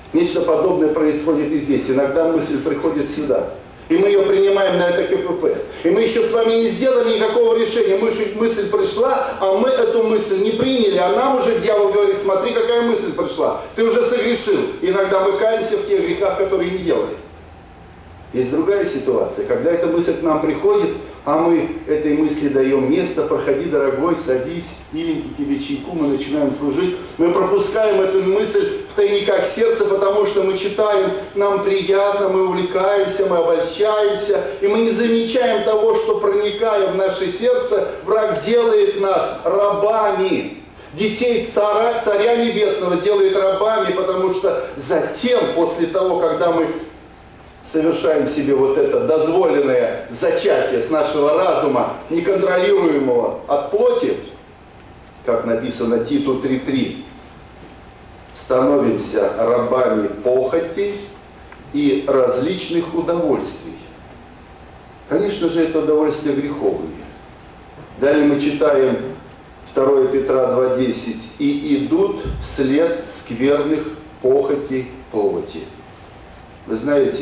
Нечто подобное происходит и здесь. Иногда мысль приходит сюда. И мы ее принимаем на это КПП. И мы еще с вами не сделали никакого решения. Мысль пришла, а мы эту мысль не приняли. А нам уже дьявол говорит: смотри, какая мысль пришла. Ты уже согрешил. Иногда мы каемся в тех грехах, которые не делали. Есть другая ситуация, когда эта мысль к нам приходит, а мы этой мысли даем место: проходи, дорогой, садись, миленький, тебе чайку, мы начинаем служить. Мы пропускаем эту мысль в тайниках сердца, потому что мы читаем, нам приятно, мы увлекаемся, мы обольщаемся, и мы не замечаем того, что, проникая в наше сердце, враг делает нас рабами. Детей Царя Небесного делает рабами, потому что затем, после того, когда мы совершаем себе вот это дозволенное зачатие с нашего разума, неконтролируемого от плоти, как написано Титу 3:3, становимся рабами похоти и различных удовольствий. Конечно же, это удовольствия греховные. Далее мы читаем 2 Петра 2:10: «И идут вслед скверных похотей плоти». Вы знаете,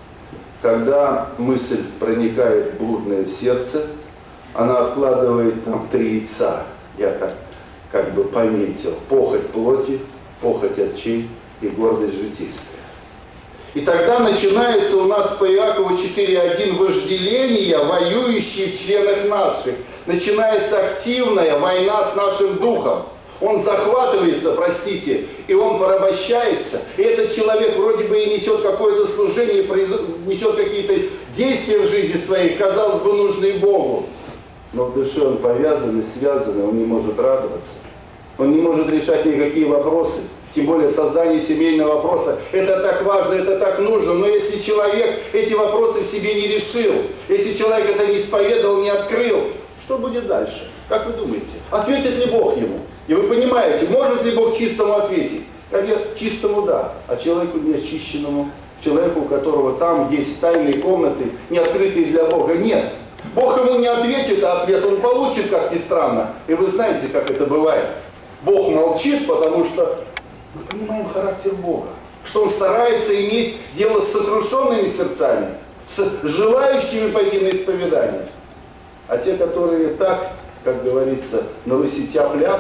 когда мысль проникает в блудное сердце, она откладывает там 3 яйца. Я как бы пометил: похоть плоти, похоть очей и гордость житейская. И тогда начинается у нас по Иакову 4:1 вожделение, воюющие в членах наших. Начинается активная война с нашим духом. Он захватывается, простите, и он порабощается. И этот человек вроде бы и несет какое-то служение, несет какие-то действия в жизни своей, казалось бы, нужные Богу. Но в душе он повязан и связан, и он не может радоваться. Он не может решать никакие вопросы, тем более создание семейного вопроса. Это так важно, это так нужно. Но если человек эти вопросы в себе не решил, если человек это не исповедовал, не открыл, что будет дальше? Как вы думаете? Ответит ли Бог ему? И вы понимаете, может ли Бог чистому ответить? Конечно, чистому да, а человеку неочищенному, человеку, у которого там есть тайные комнаты, не открытые для Бога, нет. Бог ему не ответит, а ответ он получит, как ни странно. И вы знаете, как это бывает. Бог молчит, потому что мы понимаем характер Бога. Что Он старается иметь дело с сокрушенными сердцами, с желающими пойти на исповедание. А те, которые так, как говорится, на Руси тяп-ляп,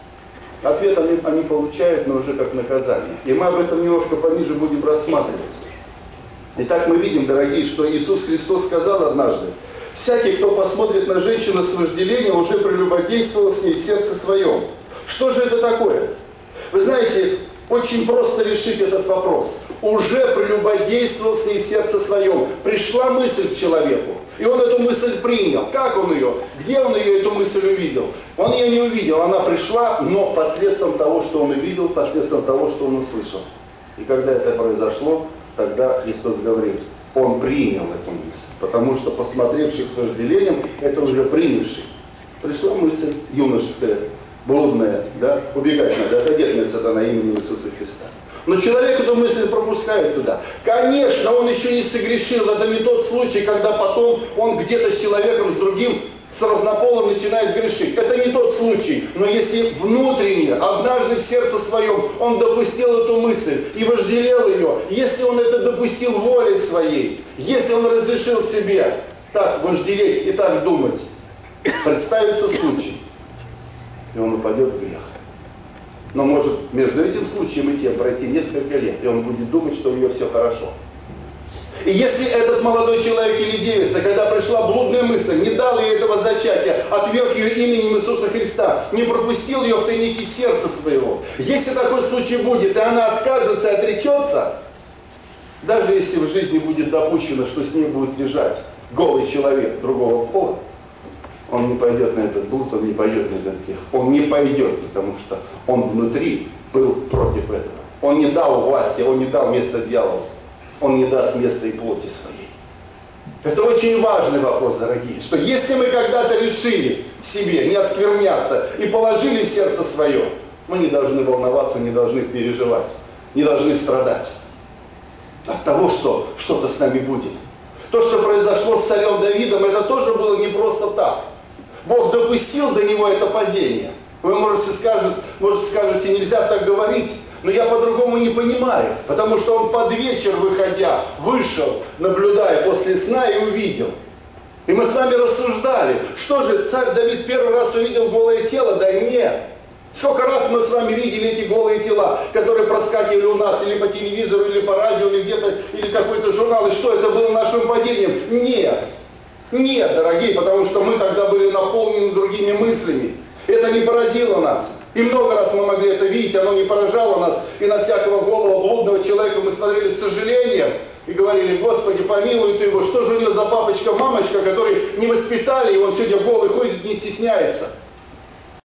ответ они получают, но уже как наказание. И мы об этом немножко пониже будем рассматривать. Итак, мы видим, дорогие, что Иисус Христос сказал однажды: «Всякий, кто посмотрит на женщину с вожделением, уже прелюбодействовал с ней в сердце своем». Что же это такое? Вы знаете, очень просто решить этот вопрос. Уже прелюбодействовал с ней в сердце своем. Пришла мысль к человеку, и он эту мысль принял. Как он ее? Где он ее, эту мысль, увидел? Он ее не увидел, она пришла, но посредством того, что он увидел, посредством того, что он услышал. И когда это произошло, тогда Христос говорит: он принял эту мысль. Потому что, посмотревший с вожделением, это уже принявший. Пришла мысль юношеская, блудная, да, убегать надо, отойдет мне, сатана, именем Иисуса Христа. Но человек эту мысль пропускает туда. Конечно, он еще не согрешил. Это не тот случай, когда потом он где-то с человеком, с другим, с разнополым начинает грешить. Это не тот случай. Но если внутренне, однажды в сердце своем, он допустил эту мысль и вожделел ее, если он это допустил волей своей, если он разрешил себе так вожделеть и так думать, представится случай, и он упадет в грех. Но может между этим случаем и тем пройти несколько лет, и он будет думать, что у нее все хорошо. И если этот молодой человек или девица, когда пришла блудная мысль, не дал ей этого зачатия, отверг ее именем Иисуса Христа, не пропустил ее в тайники сердца своего, если такой случай будет, и она откажется и отречется, даже если в жизни будет допущено, что с ней будет лежать голый человек другого пола, он не пойдет на этот блуд, он не пойдет на этот грех. Он не пойдет, потому что он внутри был против этого. Он не дал власти, он не дал место дьяволу. Он не даст места и плоти своей. Это очень важный вопрос, дорогие. Что если мы когда-то решили в себе не оскверняться и положили в сердце свое, мы не должны волноваться, не должны переживать, не должны страдать от того, что что-то с нами будет. То, что произошло с царем Давидом, это тоже было не просто так. Бог допустил до него это падение. Вы, может, скажете, нельзя так говорить, Но я по-другому не понимаю, потому что он под вечер, выходя, вышел, наблюдая после сна и увидел. И мы с вами рассуждали, что же царь Давид первый раз увидел голое тело? Да нет. Сколько раз мы с вами видели эти голые тела, которые проскакивали у нас или по телевизору, или по радио, или где-то, или какой-то журнал, и что это было нашим падением? Нет. Нет, дорогие, потому что мы тогда были наполнены другими мыслями. Это не поразило нас. И много раз мы могли это видеть, оно не поражало нас. И на всякого голого блудного человека мы смотрели с сожалением и говорили: Господи, помилуй ты его, что же у него за папочка-мамочка, которые не воспитали, и он сегодня голый ходит, не стесняется.